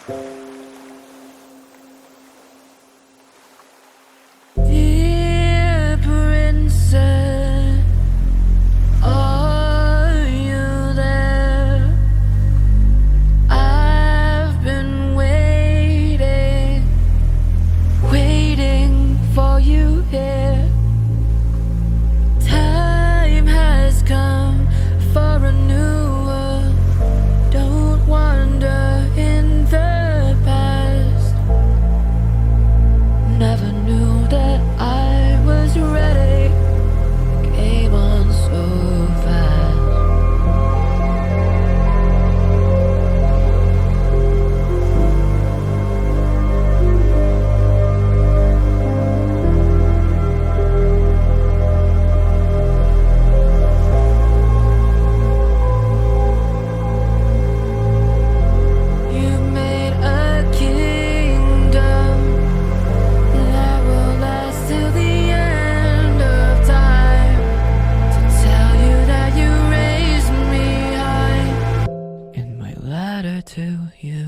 Dear princess, are you there? I've been waiting, waiting for you here. Time has come for a new world. Don't wander in the past. Never knew that I was ready. Came on so fast. You made a kingdom that will last till the end of time. To tell you that you raised me high in my ladder to you.